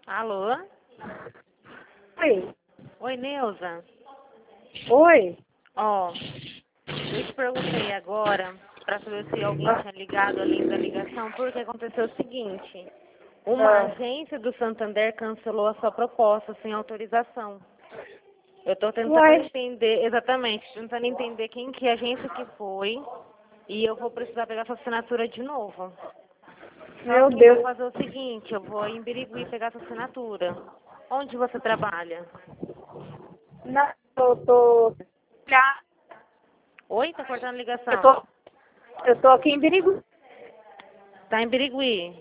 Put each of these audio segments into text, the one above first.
Alô? Oi. Oi, Neuza. Oi. Ó, eu te perguntei agora para saber se alguém tinha ligado além da ligação, porque aconteceu o seguinte. Uma agência do Santander cancelou a sua proposta sem autorização. Eu estou tentando Uai. entender, exatamente, tentando entender quem que agência que foi e eu vou precisar pegar sua assinatura de novo. Meu Eu Deus. vou fazer o seguinte, eu vou em Birigui pegar sua assinatura. Onde você trabalha? Não, eu tô. Oi, tá cortando a Eu ligação. tô. Eu tô aqui em Birigui. Tá em Birigui.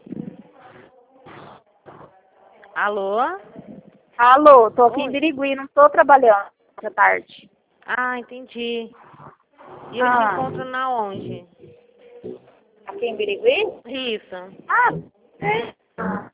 Alô? Alô, tô aqui em Oi. Birigui, não tô trabalhando essa tarde. Ah, entendi. E eu te encontro na onde? Aqui em Birigui? Isso. Ah,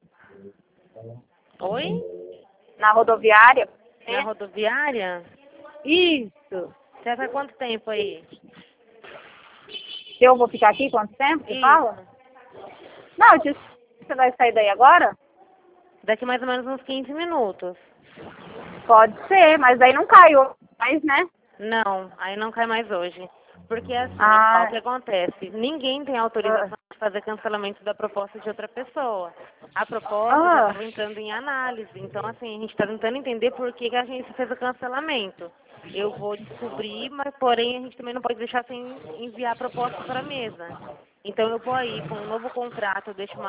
Oi? na rodoviária? Na rodoviária? Isso. Você tá há quanto tempo aí? Eu vou ficar aqui quanto tempo, você fala? Isso. Não, eu disse, você vai sair daí agora? Daqui mais ou menos uns 15 minutos. Pode ser, mas daí não caiu mais, né? Não, aí não cai mais hoje. Porque assim, ó, o que Ah, acontece? Ninguém tem ah, autorização de fazer cancelamento da proposta de outra pessoa. A proposta já ah, estava entrando em análise. Então, assim, a gente está tentando entender por que a agência fez o cancelamento. Eu vou descobrir, mas porém a gente também não pode deixar sem enviar a proposta para a mesa. Então eu vou aí com um novo contrato, eu deixo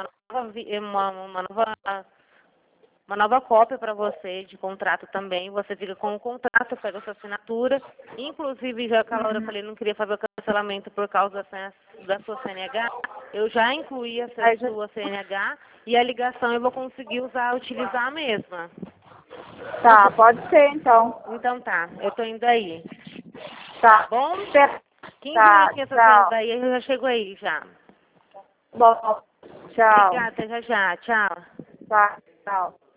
uma nova cópia para você de contrato também. Você fica com o contrato, pega a sua assinatura. Inclusive, já que a Laura falei, não queria fazer o cancelamento por causa da sua CNH, eu já incluí a aí já- sua CNH e a ligação eu vou conseguir utilizar a mesma. tá, pode ser então. Então tá, eu tô indo aí. Tá Tá. bom? 15 Tá, minutinhos saindo tchau. daí, eu já chego aí já. Bom, tchau. Obrigada, até já já. Tchau. Tá, tchau.